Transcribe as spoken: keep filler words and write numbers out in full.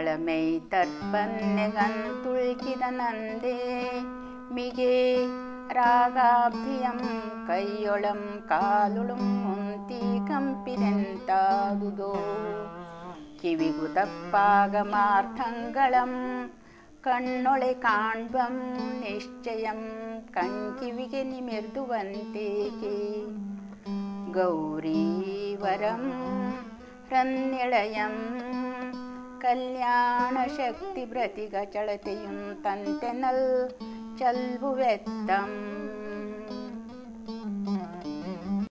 താളമൈ തർപ്പന്നെകന്തുൾക്കിത നന്ദേ മികെ രാഗാഭ്യം കയ്യൊളം കാലുളും മുന്തി കമ്പിതെന്താದುದೋ ಕಿವಿಗು ತಪ್ಪಾಗಮಾರ್ಥಂಗಳಂ ಕಣ್ಣೊಳೆ ಕಾಣ್ಬಂ ನಿಶ್ಚಯಂ ಕಂಕಿವಿಗೆ ನಿಮಿರ್ದುವಂತೇಕೆ ಗೌರೀವರಂ ರನ್ನಿಳಯಂ ಕಲ್ಯಾಣ ಶಕ್ತಿ ಪ್ರತಿಗ ಚಳತೆಯುಂ ತಂತೆನಲ್ ಚಲ್ಬುವೆತ್ತಂ